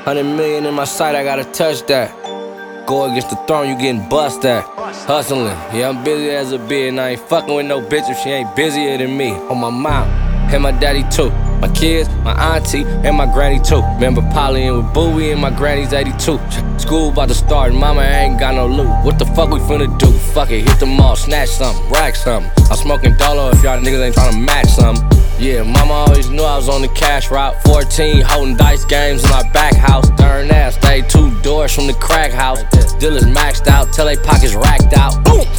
100 million in my sight, I gotta touch that. Go against the throne, you getting bust at. Hustling, yeah, I'm busy as a bee, and I ain't fucking with no bitch if she ain't busier than me. On my mom, and my daddy too. My kids, my auntie, and my granny too. Remember Polly and with Bowie and my granny's 82. School about to start, and mama ain't got no loot. What the fuck we finna do? Fuck it, hit the mall, snatch something, rack something. I'm smoking Dolo if y'all niggas ain't tryna match something. Yeah, mama always knew I was on the cash route. 14, holding dice games in my back house. Darn ass, stay 2 doors from the crack house. Dealers maxed out, till they pockets racked out.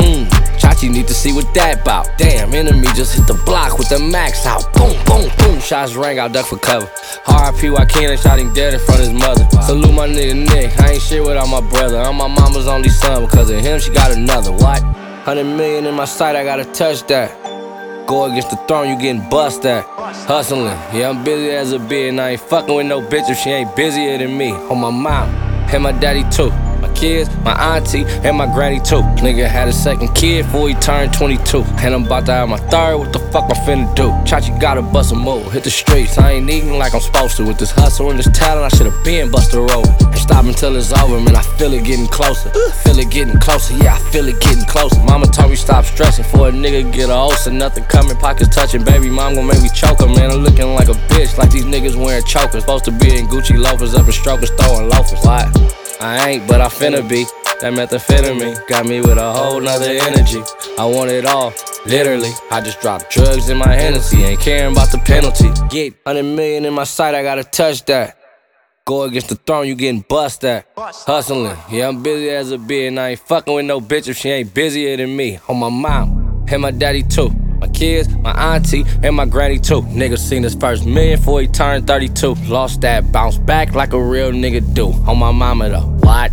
Chachi need to see what that bout. Damn, enemy just hit the block with the max out. Boom, boom, boom, shots rang out, duck for cover. R.I.P. Joaquin, shot him dead in front of his mother. Salute my nigga Nick, I ain't shit without my brother. I'm my mama's only son, because of him she got another. What? 100 million in my sight, I gotta touch that. Go against the throne, you getting bust at. Hustling, yeah, I'm busy as a bee, and I ain't fucking with no bitch if she ain't busier than me. On my mom, and my daddy too. My kids, my auntie, and my granny too. Nigga had a second kid before he turned 22. And I'm about to have my third, what the fuck I'm finna do? Chachi gotta bust a move, hit the streets, I ain't eating like I'm supposed to. With this hustle and this talent, I should've been busted rolling. And stop until it's over, man, I feel it getting closer. Feel it getting closer, yeah, I feel it getting closer. Mama told me stop stressing, for a nigga get a ulcer. Nothing coming, pockets touching, baby mom gon' make me choke her. Man, I'm looking like a bitch, like these niggas wearing chokers. Supposed to be in Gucci loafers, up in strokers, throwing loafers. Why? I ain't, but I finna be. That methamphetamine got me with a whole nother energy. I want it all, literally. I just dropped drugs in my Hennessy, ain't caring about the penalty. Get 100 million in my sight, I gotta touch that. Go against the throne, you getting bust at. Hustling, yeah, I'm busy as a bee, and I ain't fucking with no bitch if she ain't busier than me. On my mom, and my daddy too. My kids, my auntie, and my granny too. Nigga seen his first million before he turned 32. Lost that, bounced back like a real nigga do. On my mama though, what?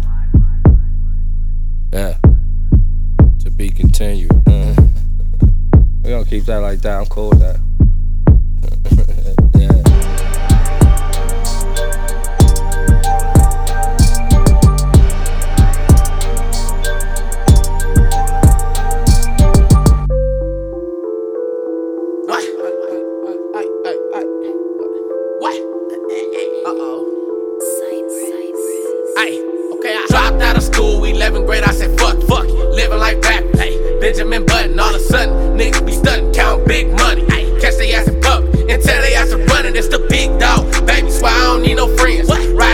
Yeah, to be continued. We gonna keep that like that, I'm cool with that. Yeah. Dropped out of school, 11th grade, I said fuck it, living like rappers. Benjamin Button, all of a sudden, niggas be stunting, count big money. Catch they ass in public, and tell they ass to running, it's the big dog. Baby, swear I don't need no friends.